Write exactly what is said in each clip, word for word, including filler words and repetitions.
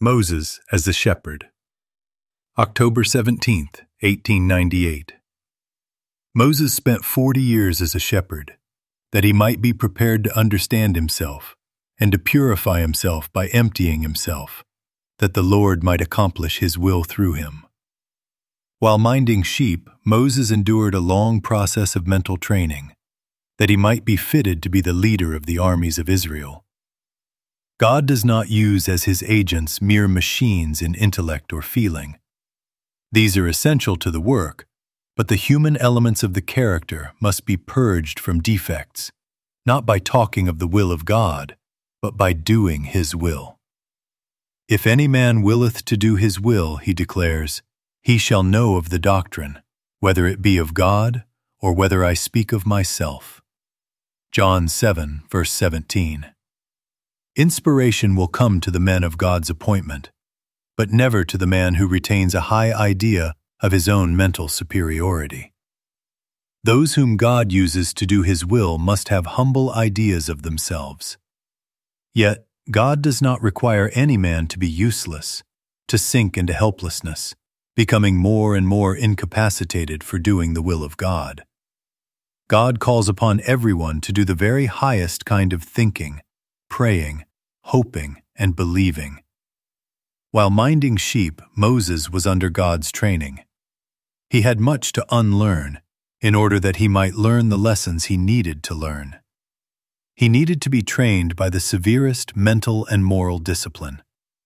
Moses as the Shepherd. October seventeenth, eighteen ninety-eight. Moses spent forty years as a shepherd, that he might be prepared to understand himself and to purify himself by emptying himself, that the Lord might accomplish his will through him. While minding sheep, Moses endured a long process of mental training, that he might be fitted to be the leader of the armies of Israel. God does not use as his agents mere machines in intellect or feeling. These are essential to the work, but the human elements of the character must be purged from defects, not by talking of the will of God, but by doing his will. If any man willeth to do his will, he declares, he shall know of the doctrine, whether it be of God, or whether I speak of myself. John seven, verse seventeen. Inspiration will come to the men of God's appointment, but never to the man who retains a high idea of his own mental superiority. Those whom God uses to do his will must have humble ideas of themselves. Yet, God does not require any man to be useless, to sink into helplessness, becoming more and more incapacitated for doing the will of God. God calls upon everyone to do the very highest kind of thinking, praying, hoping, and believing. While minding sheep, Moses was under God's training. He had much to unlearn in order that he might learn the lessons he needed to learn. He needed to be trained by the severest mental and moral discipline.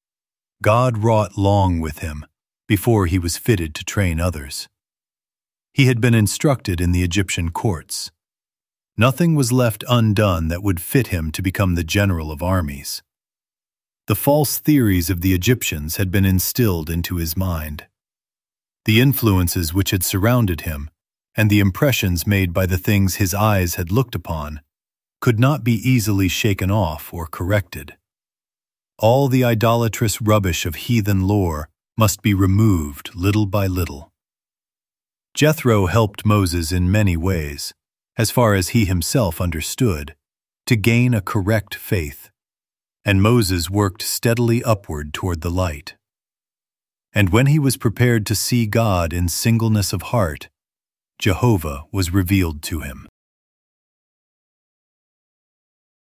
God wrought long with him before he was fitted to train others. He had been instructed in the Egyptian courts. Nothing was left undone that would fit him to become the general of armies. The false theories of the Egyptians had been instilled into his mind. The influences which had surrounded him, and the impressions made by the things his eyes had looked upon, could not be easily shaken off or corrected. All the idolatrous rubbish of heathen lore must be removed little by little. Jethro helped Moses in many ways, as far as he himself understood, to gain a correct faith, and Moses worked steadily upward toward the light. And when he was prepared to see God in singleness of heart, Jehovah was revealed to him.